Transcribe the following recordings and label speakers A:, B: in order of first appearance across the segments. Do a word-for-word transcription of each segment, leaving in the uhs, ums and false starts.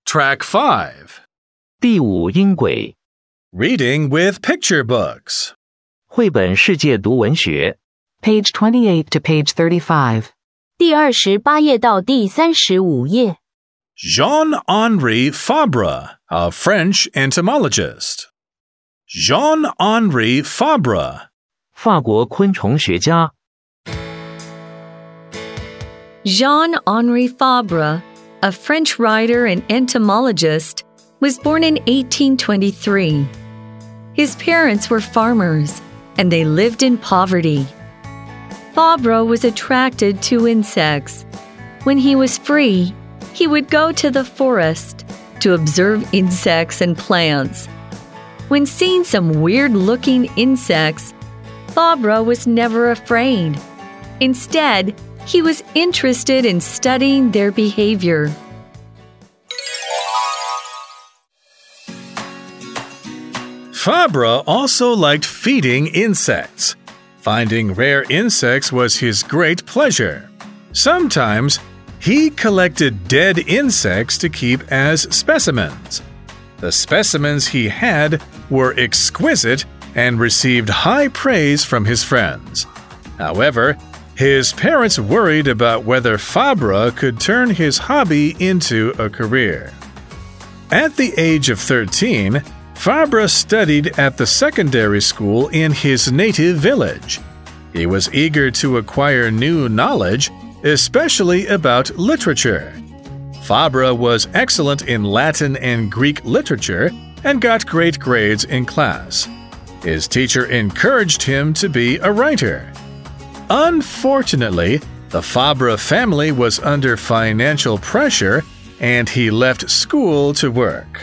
A: Track five.
B: 第五音轨
A: Reading with picture books.
B: 绘本世界读文学
C: Page twenty-eight to page thirty-five.
D: 第二十八页到第三十五页。
A: Jean-Henri Fabre, a French entomologist. Jean-Henri Fabre.
B: 法国昆虫学家
E: Jean-Henri Fabre, a French writer and entomologist, was born in eighteen twenty-three. His parents were farmers, and they lived in poverty. Fabre was attracted to insects. When he was free, he would go to the forest to observe insects and plants. When seeing some weird-looking insects, Fabre was never afraid. Instead, he was interested in studying their behavior.
A: Fabre also liked feeding insects. Finding rare insects was his great pleasure. Sometimes, he collected dead insects to keep as specimens. The specimens he had were exquisite and received high praise from his friends. However, his parents worried about whether Fabre could turn his hobby into a career. At the age of thirteen, Fabre studied at the secondary school in his native village. He was eager to acquire new knowledge, especially about literature. Fabre was excellent in Latin and Greek literature and got great grades in class. His teacher encouraged him to be a writer. Unfortunately, the Fabre family was under financial pressure and he left school to work.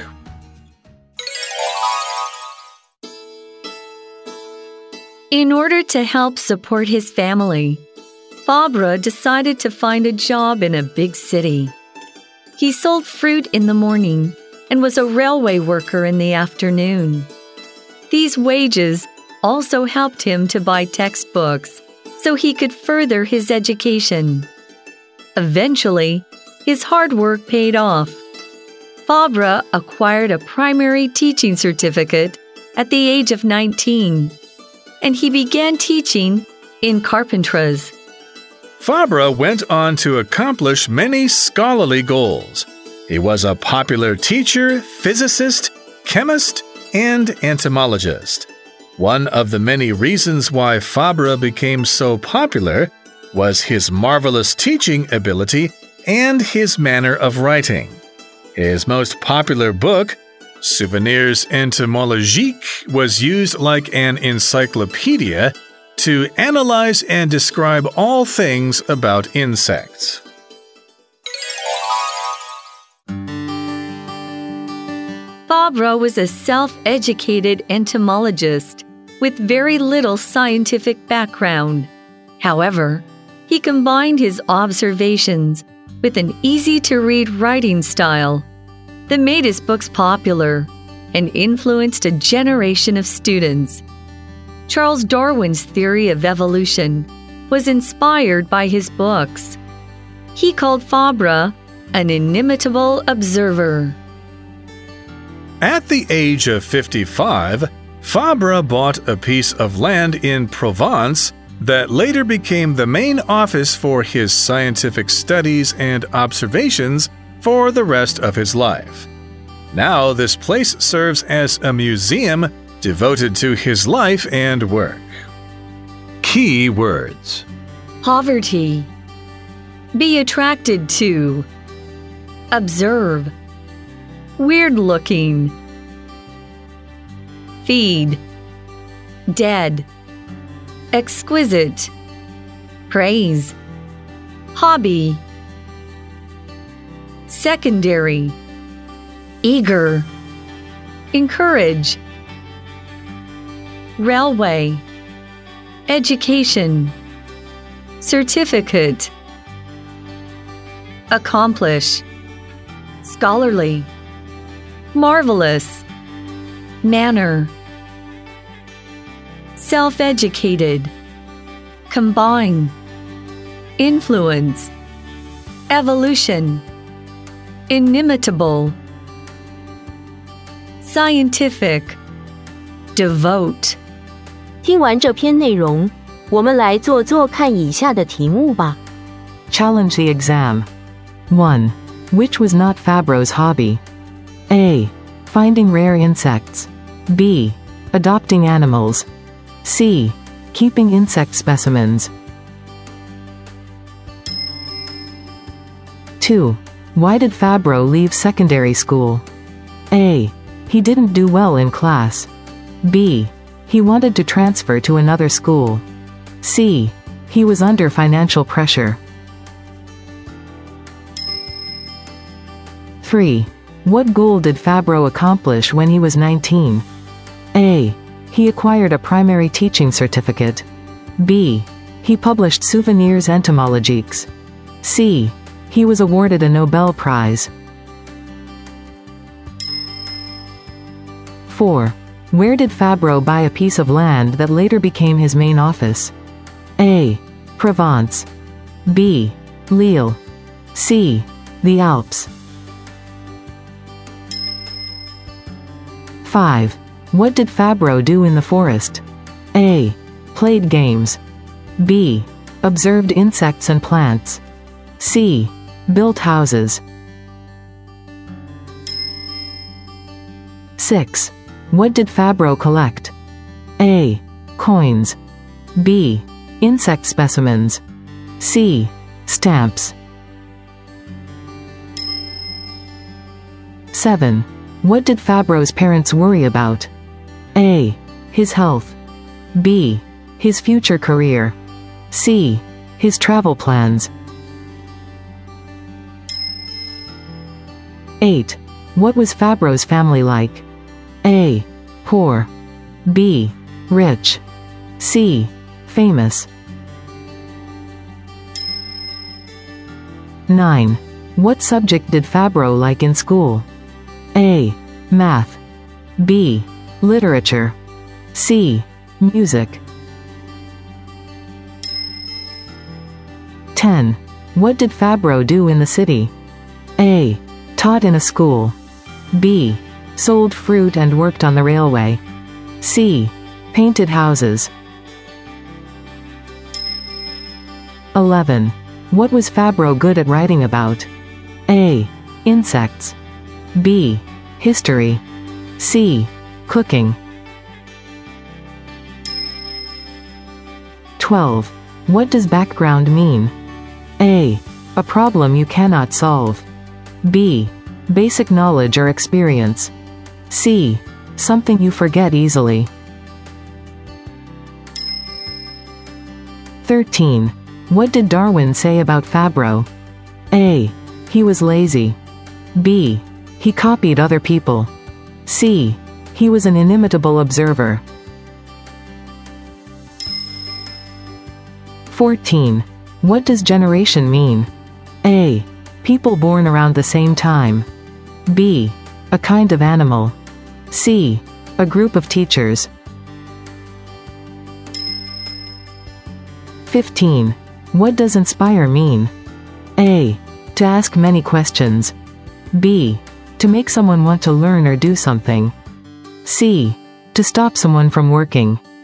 E: In order to help support his family, Fabre decided to find a job in a big city. He sold fruit in the morning and was a railway worker in the afternoon. These wages also helped him to buy textbooks so he could further his education. Eventually, his hard work paid off. Fabre acquired a primary teaching certificate at the age of nineteen, and he began teaching in Carpentras.
A: Fabre went on to accomplish many scholarly goals. He was a popular teacher, physicist, chemist, and entomologist. One of the many reasons why Fabre became so popular was his marvelous teaching ability and his manner of writing. His most popular book, Souvenirs entomologiques, was used like an encyclopedia to analyze and describe all things about insects.
E: Fabre was a self-educated entomologist with very little scientific background. However, he combined his observations with an easy-to-read writing style that made his books popular and influenced a generation of students. Charles Darwin's theory of evolution was inspired by his books. He called Fabre an inimitable observer.
A: At the age of fifty-five, Fabre bought a piece of land in Provence that later became the main office for his scientific studies and observations for the rest of his life. Now this place serves as a museum devoted to his life and work. Key words:
E: Poverty, be attracted to, observe, weird-looking, feed, dead, exquisite, praise, hobby, secondary, eager, encourage, railway, education, certificate, accomplish, scholarly, marvelous, manner, self-educated, combine, influence, evolution, inimitable, scientific. Devote.
D: 听完这篇内容，我们来做做看以下的题目吧。
C: Challenge the exam. one. Which was not Fabro's hobby? A. Finding rare insects. B. Adopting animals. C. Keeping insect specimens. two. Why did Fabro leave secondary school? A. He didn't do well in class. B. He wanted to transfer to another school. C. He was under financial pressure. three. What goal did Fabro accomplish when he was nineteen? A. He acquired a primary teaching certificate. B. He published Souvenirs entomologiques. C. He was awarded a Nobel Prize. four. Where did Fabro buy a piece of land that later became his main office? A. Provence. B. Lille. C. The Alps. five. What did Fabro do in the forest? A. Played games. B. Observed insects and plants. C. Built houses. six. What did Fabro collect? A. Coins. B. Insect specimens. C. Stamps. seven. What did Fabro's parents worry about? A. His health. B. His future career. C. His travel plans. eight. What was Fabro's family like? A. Poor. B. Rich. C. Famous. nine. What subject did Fabro like in school? A. Math. B. Literature. C. Music. ten. What did Fabro do in the city? A. Taught in a school. B. Sold fruit and worked on the railway. C. Painted houses. eleven. What was Fabro good at writing about? A. Insects. B. History. C. Cooking. twelve. What does background mean? A. A problem you cannot solve. B. Basic knowledge or experience. C. Something you forget easily. thirteen. What did Darwin say about Fabro? A. He was lazy. B. He copied other people. C. He was an inimitable observer. fourteen. What does generation mean? A. People born around the same time. B. A kind of animal. C. A group of teachers. fifteen. What does inspire mean? A. To ask many questions. B. To make someone want to learn or do something. C. To stop someone from working.